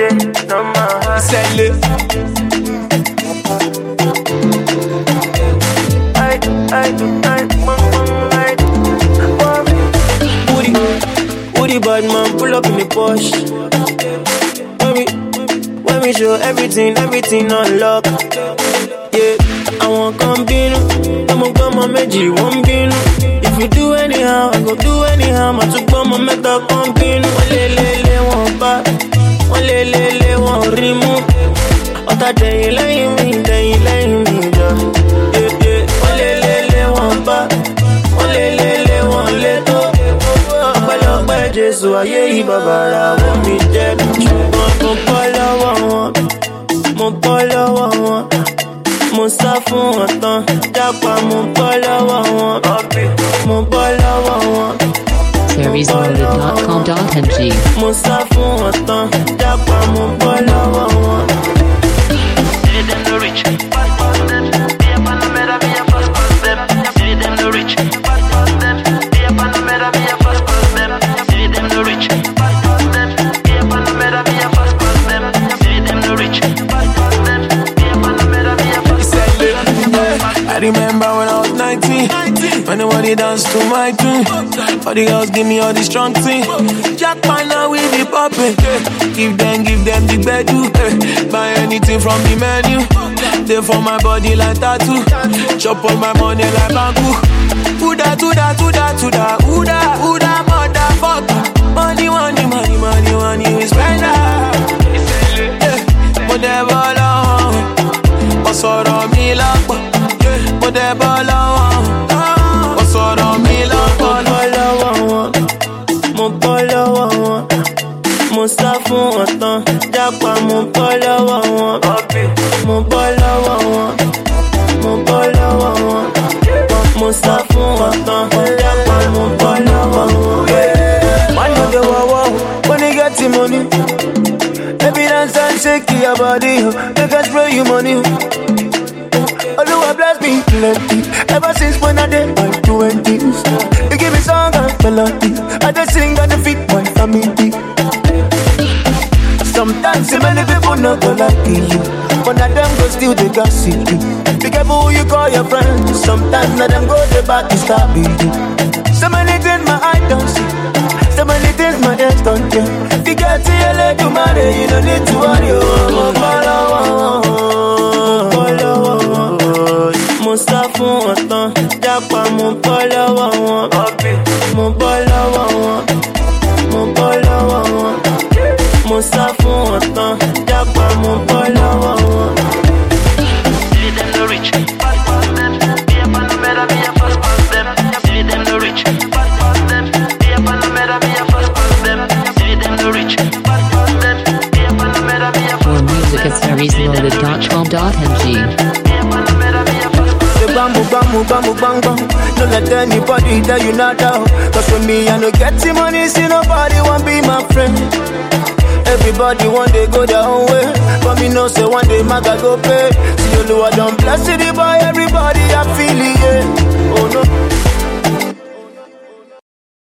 no more. Sell it. Woody bad man, pull up in the Porsche. When we show everything on lock. Yeah, I won't come bin. I'ma come on meji, won't bin. If you do anyhow, I go do anyhow. I took my meta come bin. Lele won't back. Lele won't remove. Ota day laying me, yeah. Lele won't back. Lele won't let go. Jésù ayé yìí bàbàrà wọ́n mi jẹ́ ṣùgbọ́n mo bọ́ lọ́wọ́ wọn mo sá fún wọn tán jápa mo bọ́ lọ́wọ́ wọn mo bọ́ lọ́wọ́ wọn SeriesLoaded.com.ng mo sá fún wọn tán jápa mo bọ́ lọ́wọ́ wọn. See them no rich, pass them. Be a Panamera, be a pass them. See them no rich, pass them. Be a Panamera, be a pass them. See them no rich, pass them. Be a Panamera, be a pass them. See them no rich, pass them. Be a Panamera, be a pass them. I remember when I was 19, when nobody danced to my tune. All the girls give me all the strong thing. Jackpot now we be popping. Give them the bedu. Buy anything from the menu. They for my body like tattoo. Chop all my money like bamboo. Uda, motherfucker. Money, we spend that. Whatever long. What's all on me like? Whatever long. What's all on me like? Mo bọ́ lọ́wọ́ wọn. Mo sá fún wọn tán. Jápa mo bọ́ lọ́wọ́ wọn. Mo bọ́ lọ́wọ́ wọn. Mo bọ́ lọ́wọ́ wọn. Mo sá fún wọn tán. Jápa mo bọ́ lọ́wọ́ wọn. One of the wow, when you get the money. Baby dance and shake your body. They can spray you money. Although bless me plenty. Ever since when I did my 20s, you give me song and melody. I just sing and defeat my family. Sometimes so many people not gonna like you, but not them go still they gossip you. Be careful who you call your friends. Sometimes not them go the back to stop you. So many things my eye don't see. So many things my ears don't hear. If you get to your leg to marry, you don't need to worry. Mo sá fún wọn tán, jápa mo bọ́ lọ́wọ́ wọn. Mo bọ́ lọ́wọ́ wọn, mo bọ́ lọ́wọ́ wọn. Mo sá fún wọn tán, jápa mo bọ́ lọ́wọ́ wọn. See them no rich, pass them. Be a Panamera, be a pass them. See them no rich, pass them. Be a Panamera, be a pass them. See them no rich, pass them. Be a Panamera, be a pass them. More music at SeriesLoaded.com.ng Bang. Don't let anybody tell you not out. Cause for me, I no get the money, see nobody want be my friend. Everybody one day go their own way. But me no say one day maga go pay. See you know I don't bless the boy, everybody I feel it, yeah. Oh no.